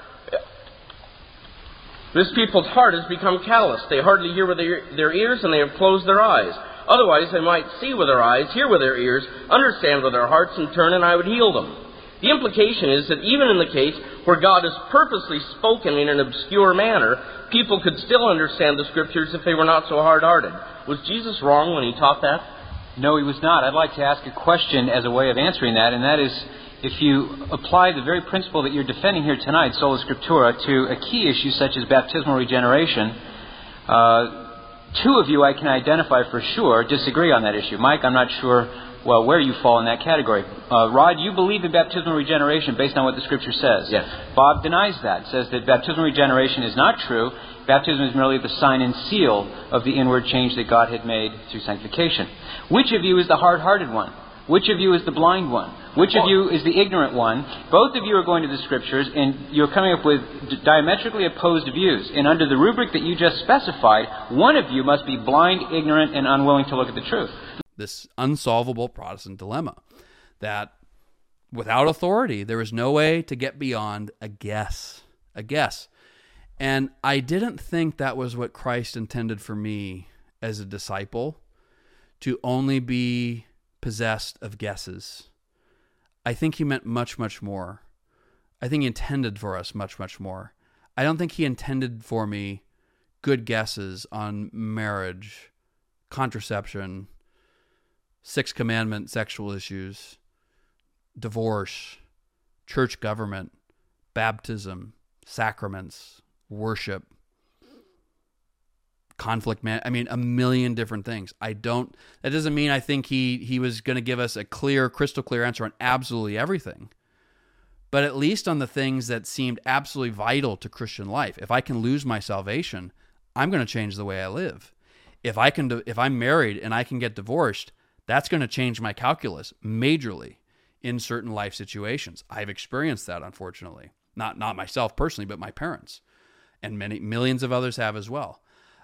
has become callous. They hardly hear with their ears, and they have closed their eyes. Otherwise they might see with their eyes, hear with their ears, understand with their hearts, and turn, and I would heal them. The implication is that even in the case where God has purposely spoken in an obscure manner, people could still understand the Scriptures if they were not so hard-hearted. Was Jesus wrong when he taught that? No, he was not. I'd like to ask a question as a way of answering that, and that is, if you apply the very principle that you're defending here tonight, sola scriptura, to a key issue such as baptismal regeneration, two of you I can identify for sure disagree on that issue. Mike, I'm not sure, where you fall in that category. Rod, you believe in baptismal regeneration based on what the Scripture says. Yes. Bob denies that, says that baptismal regeneration is not true. Baptism is merely the sign and seal of the inward change that God had made through sanctification. Which of you is the hard-hearted one? Which of you is the blind one? Which of you is the ignorant one? Both of you are going to the Scriptures, and you're coming up with diametrically opposed views. And under the rubric that you just specified, one of you must be blind, ignorant, and unwilling to look at the truth. This unsolvable Protestant dilemma that without authority, there is no way to get beyond a guess. A guess. And I didn't think that was what Christ intended for me as a disciple, to only be possessed of guesses. I think he meant much, much more. I think he intended for us much, much more. I don't think he intended for me good guesses on marriage, contraception, Sixth Commandment sexual issues, divorce, church government, baptism, sacraments, worship, conflict a million different things. That doesn't mean I think he was going to give us a crystal clear answer on absolutely everything. But at least on the things that seemed absolutely vital to Christian life. If I can lose my salvation, I'm going to change the way I live. If I'm married and I can get divorced, that's going to change my calculus majorly in certain life situations. I've experienced that, unfortunately. Not myself personally, but my parents. And millions of others have as well.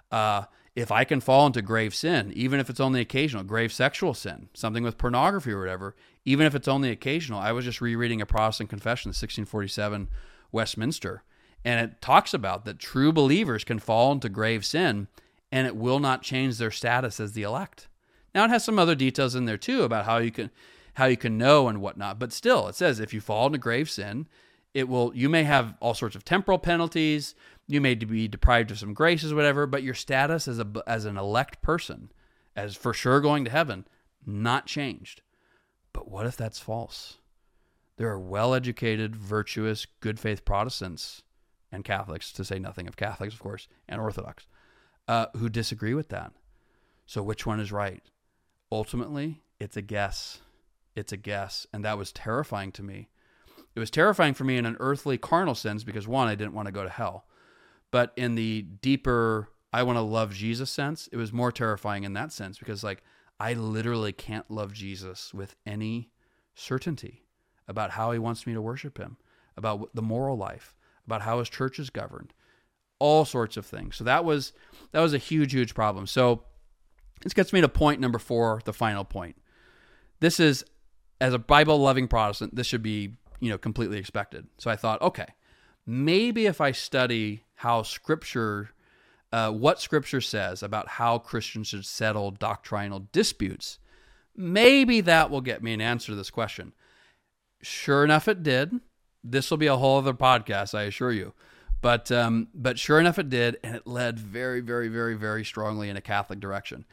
If I can fall into grave sin, even if it's only occasional, grave sexual sin, something with pornography or whatever, even if it's only occasional. I was just rereading a Protestant confession, the 1647 Westminster, and it talks about that true believers can fall into grave sin and it will not change their status as the elect. Now, it has some other details in there too about how you can know and whatnot, but still, it says if you fall into grave sin, you may have all sorts of temporal penalties, you may be deprived of some graces, whatever, but your status as an elect person, as for sure going to heaven, not changed. But what if that's false? There are well-educated, virtuous, good faith Protestants and Catholics, to say nothing of Catholics, of course, and Orthodox, who disagree with that. So which one is right? Ultimately, it's a guess. It's a guess, and that was terrifying to me. It was terrifying for me in an earthly, carnal sense because, one, I didn't want to go to hell. But in the deeper, I want to love Jesus sense, it was more terrifying in that sense because, I literally can't love Jesus with any certainty about how he wants me to worship him, about the moral life, about how his church is governed, all sorts of things. So that was a huge, huge problem. So this gets me to point number 4, the final point. This is, as a Bible-loving Protestant, this should be completely expected. So I thought, okay, maybe if I study how Scripture, what Scripture says about how Christians should settle doctrinal disputes, maybe that will get me an answer to this question. Sure enough, it did. This will be a whole other podcast, I assure you. But sure enough, it did, and it led very, very, very, very strongly in a Catholic direction.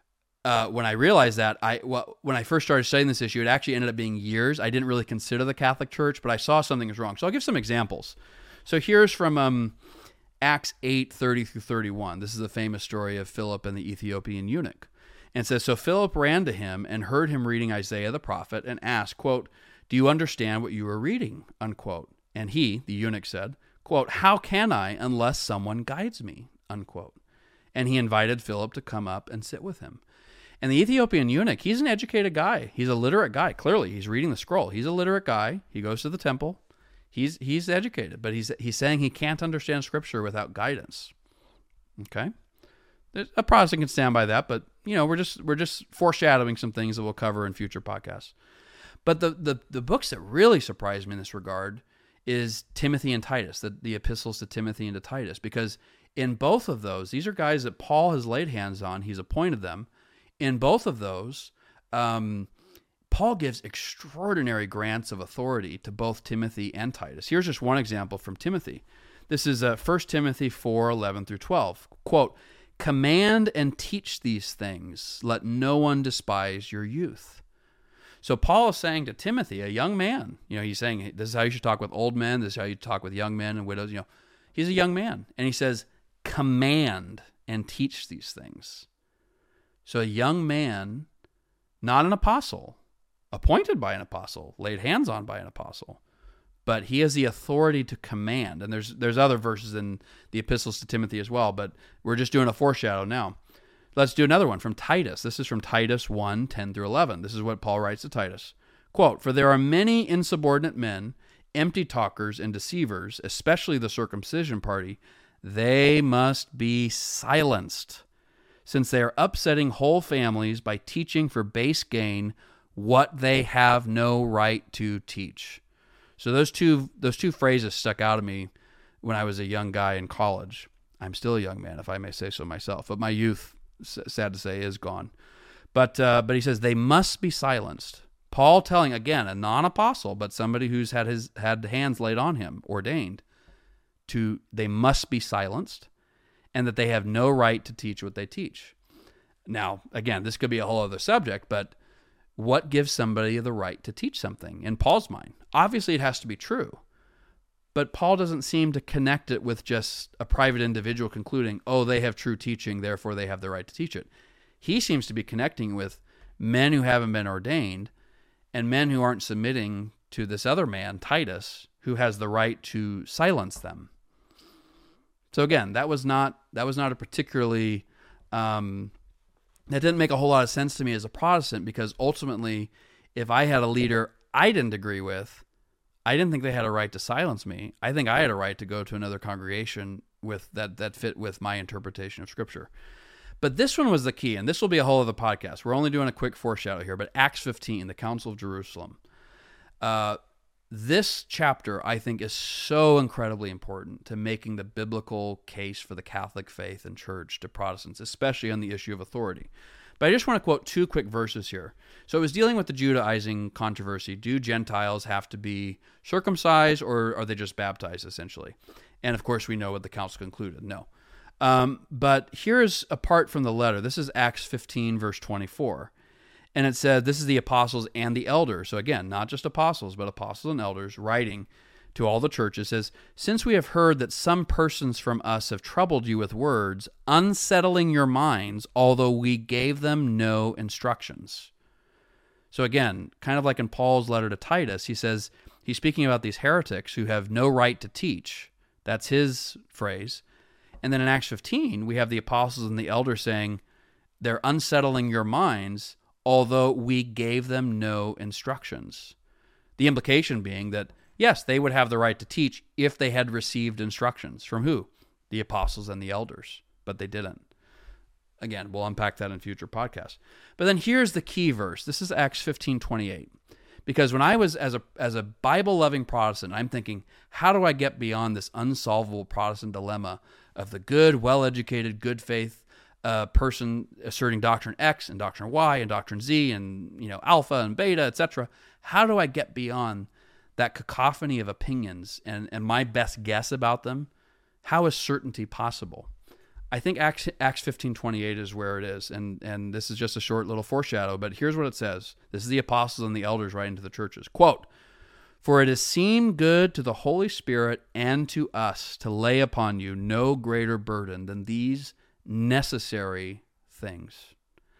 When I realized that, when I first started studying this issue, it actually ended up being years. I didn't really consider the Catholic Church, but I saw something was wrong. So I'll give some examples. So here's from Acts 8:30 through 31. This is the famous story of Philip and the Ethiopian eunuch. And it says, so Philip ran to him and heard him reading Isaiah the prophet and asked, quote, do you understand what you are reading? Unquote. And he, the eunuch, said, quote, how can I unless someone guides me? Unquote. And he invited Philip to come up and sit with him. And the Ethiopian eunuch, he's an educated guy. He's a literate guy. Clearly, he's reading the scroll. He's a literate guy. He goes to the temple. He's educated, but he's saying he can't understand Scripture without guidance. Okay, a Protestant can stand by that, but we're just foreshadowing some things that we'll cover in future podcasts. But the books that really surprised me in this regard is Timothy and Titus, the epistles to Timothy and to Titus, because in both of those, these are guys that Paul has laid hands on. He's appointed them. In both of those, Paul gives extraordinary grants of authority to both Timothy and Titus. Here's just one example from Timothy. This is 1 Timothy 4:11 through 12. Quote, "Command and teach these things. Let no one despise your youth." So Paul is saying to Timothy, a young man, he's saying, this is how you should talk with old men. This is how you talk with young men and widows. He's a young man. And he says, command and teach these things. So a young man, not an apostle, appointed by an apostle, laid hands on by an apostle, but he has the authority to command. And there's other verses in the epistles to Timothy as well, but we're just doing a foreshadow now. Let's do another one from Titus. This is from Titus 1:10 through 11. This is what Paul writes to Titus. Quote, "For there are many insubordinate men, empty talkers and deceivers, especially the circumcision party. They must be silenced, since they are upsetting whole families by teaching for base gain what they have no right to teach." So those two phrases stuck out to me when I was a young guy in college. I'm still a young man, if I may say so myself, but my youth, sad to say, is gone. But he says they must be silenced. Paul telling, again, a non-apostle, but somebody who's had hands laid on him, ordained, they must be silenced, and that they have no right to teach what they teach. Now, again, this could be a whole other subject, but what gives somebody the right to teach something in Paul's mind? Obviously, it has to be true. But Paul doesn't seem to connect it with just a private individual concluding, oh, they have true teaching, therefore they have the right to teach it. He seems to be connecting with men who haven't been ordained and men who aren't submitting to this other man, Titus, who has the right to silence them. So again, that was not a particularly, that didn't make a whole lot of sense to me as a Protestant, because ultimately, if I had a leader I didn't agree with, I didn't think they had a right to silence me. I think I had a right to go to another congregation with that fit with my interpretation of Scripture. But this one was the key, and this will be a whole other podcast. We're only doing a quick foreshadow here, but Acts 15, the Council of Jerusalem. This chapter, I think, is so incredibly important to making the biblical case for the Catholic faith and church to Protestants, especially on the issue of authority. But I just want to quote two quick verses here. So it was dealing with the Judaizing controversy. Do Gentiles have to be circumcised, or are they just baptized, essentially? And of course, we know what the council concluded. No. But here's a part from the letter. This is Acts 15, verse 24. And it said, this is the apostles and the elders. So again, not just apostles, but apostles and elders writing to all the churches. It says, since we have heard that some persons from us have troubled you with words, unsettling your minds, although we gave them no instructions. So again, kind of like in Paul's letter to Titus, he says, he's speaking about these heretics who have no right to teach. That's his phrase. And then in Acts 15, we have the apostles and the elders saying, they're unsettling your minds, although we gave them no instructions. The implication being that, yes, they would have the right to teach if they had received instructions. From who? The apostles and the elders. But they didn't. Again, we'll unpack that in future podcasts. But then here's the key verse. This is Acts 15:28. Because when I was, as a Bible-loving Protestant, I'm thinking, how do I get beyond this unsolvable Protestant dilemma of the good, well-educated, good faith person asserting doctrine X and doctrine Y and doctrine Z and alpha and beta, etc. How do I get beyond that cacophony of opinions and my best guess about them? How is certainty possible? I think Acts 15:28 is where it is, and this is just a short little foreshadow, but here's what it says. This is the apostles and the elders writing to the churches. Quote, "For it has seemed good to the Holy Spirit and to us to lay upon you no greater burden than these necessary things."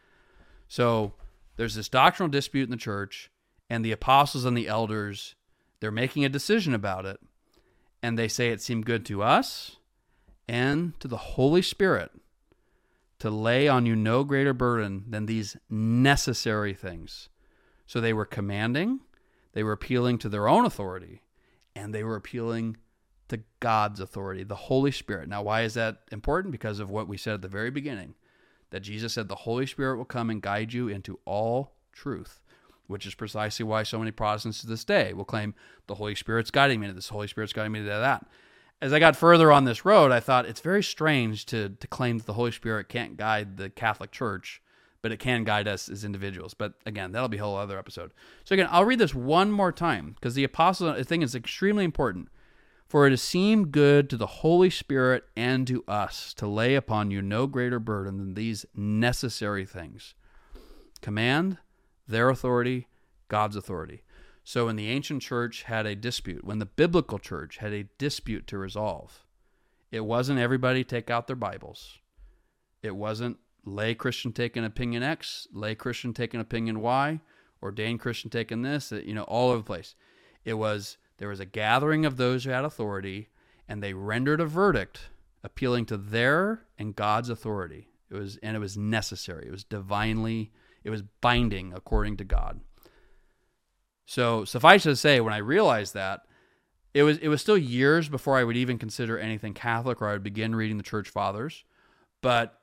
So there's this doctrinal dispute in the church, and the apostles and the elders, they're making a decision about it, and they say it seemed good to us and to the Holy Spirit to lay on you no greater burden than these necessary things. So they were commanding, they were appealing to their own authority, and they were appealing to God's authority, the Holy Spirit. Now, why is that important? Because of what we said at the very beginning, that Jesus said the Holy Spirit will come and guide you into all truth, which is precisely why so many Protestants to this day will claim the Holy Spirit's guiding me to this, Holy Spirit's guiding me to that. As I got further on this road, I thought it's very strange to claim that the Holy Spirit can't guide the Catholic Church, but it can guide us as individuals. But again, that'll be a whole other episode. So again, I'll read this one more time, because the apostle thing is extremely important. For it has seemed good to the Holy Spirit and to us to lay upon you no greater burden than these necessary things: command, their authority, God's authority. So when the ancient church had a dispute, when the biblical church had a dispute to resolve, it wasn't everybody take out their Bibles. It wasn't lay Christian taking opinion X, lay Christian taking opinion Y, ordained Christian taking this, all over the place. There was a gathering of those who had authority, and they rendered a verdict appealing to their and God's authority. It was necessary. It was binding according to God. So suffice it to say, when I realized that, it was still years before I would even consider anything Catholic, or I would begin reading the Church Fathers. But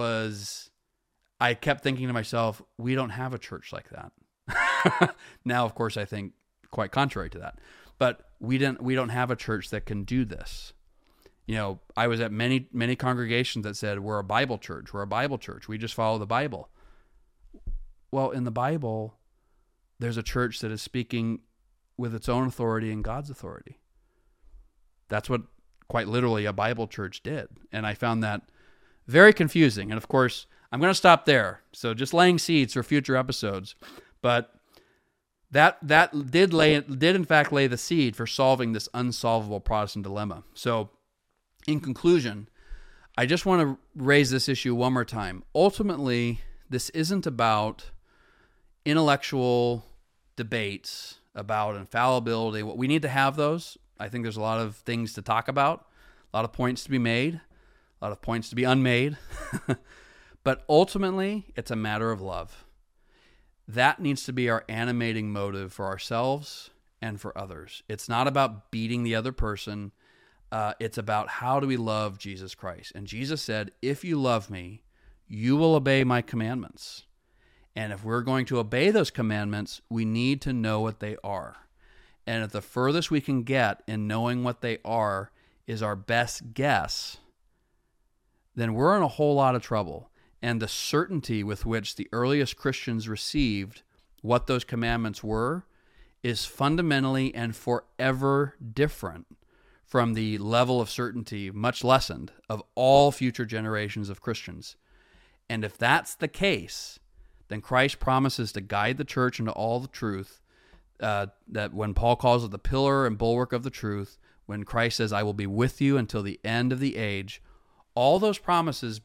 I kept thinking to myself, we don't have a church like that. Now, of course, I think quite contrary to that. But we don't have a church that can do this. I was at many congregations that said, we're a Bible church. We're a Bible church. We just follow the Bible. Well, in the Bible, there's a church that is speaking with its own authority and God's authority. That's what, quite literally, a Bible church did. And I found that very confusing. And of course, I'm going to stop there. So just laying seeds for future episodes. But that did in fact lay the seed for solving this unsolvable Protestant dilemma. So in conclusion, I just want to raise this issue one more time. Ultimately, this isn't about intellectual debates about infallibility. We need to have those. I think there's a lot of things to talk about, a lot of points to be made, a lot of points to be unmade. But ultimately, it's a matter of love. That needs to be our animating motive for ourselves and for others. It's not about beating the other person. It's about how do we love Jesus Christ. And Jesus said, if you love me, you will obey my commandments. And if we're going to obey those commandments, we need to know what they are. And if the furthest we can get in knowing what they are is our best guess, then we're in a whole lot of trouble. And the certainty with which the earliest Christians received what those commandments were is fundamentally and forever different from the level of certainty, much lessened, of all future generations of Christians. And if that's the case, then Christ promises to guide the church into all the truth, that when Paul calls it the pillar and bulwark of the truth, when Christ says, I will be with you until the end of the age, all those promises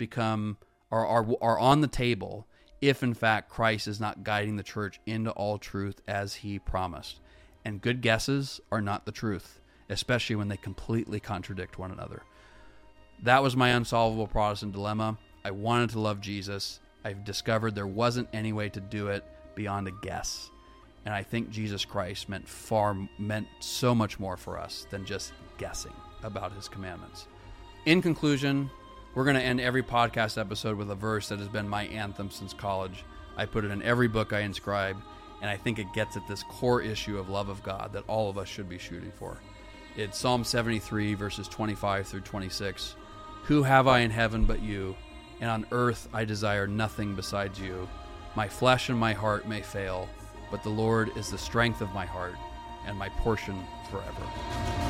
are on the table if, in fact, Christ is not guiding the church into all truth as he promised. And good guesses are not the truth, especially when they completely contradict one another. That was my unsolvable Protestant dilemma. I wanted to love Jesus. I've discovered there wasn't any way to do it beyond a guess. And I think Jesus Christ meant so much more for us than just guessing about his commandments. In conclusion, we're going to end every podcast episode with a verse that has been my anthem since college. I put it in every book I inscribe, and I think it gets at this core issue of love of God that all of us should be shooting for. It's Psalm 73, verses 25 through 26. Who have I in heaven but you? And on earth I desire nothing besides you. My flesh and my heart may fail, but the Lord is the strength of my heart and my portion forever.